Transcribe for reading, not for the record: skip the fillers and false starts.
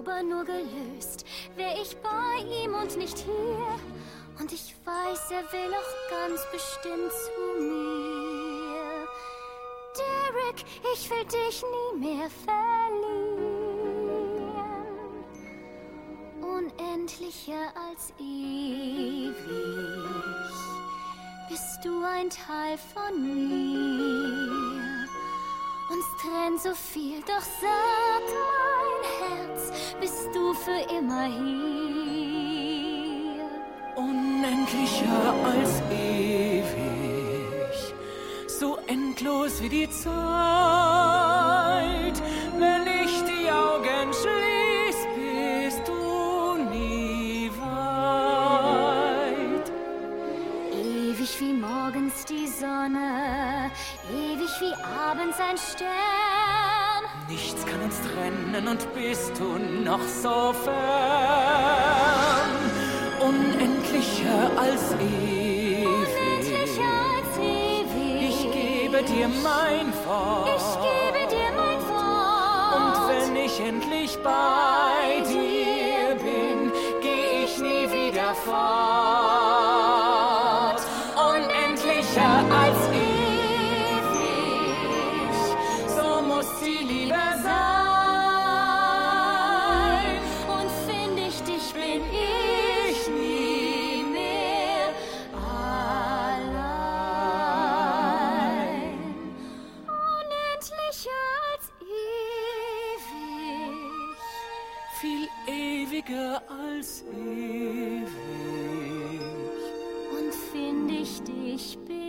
Zauber nur gelöst, wär ich bei ihm und nicht hier. Und ich weiß, er will auch ganz bestimmt zu mir. Derek, ich will dich nie mehr verlieren. Unendlicher als ewig bist du ein Teil von mir. Uns trennt so viel, doch sag mein Herz, bist du für immer hier. Unendlicher als ewig, so endlos wie die Zeit. Wenn ich die Augen schließ, bist du nie weit. Ewig wie morgens die Sonne, ewig wie abends ein Stern. Nichts kann uns trennen und bist du noch so fern. Unendlicher als ewig. Unendlicher als ewig. Ich gebe dir mein Wort. Ich gebe dir mein Wort. Und wenn ich endlich bei dir bin, geh ich nie wieder fort. Unendlicher als ewig, so muss die Liebe sein. Und find ich dich, bin ich nie mehr allein. Unendlicher als ewig. Viel ewiger als ewig. Und find ich dich, bin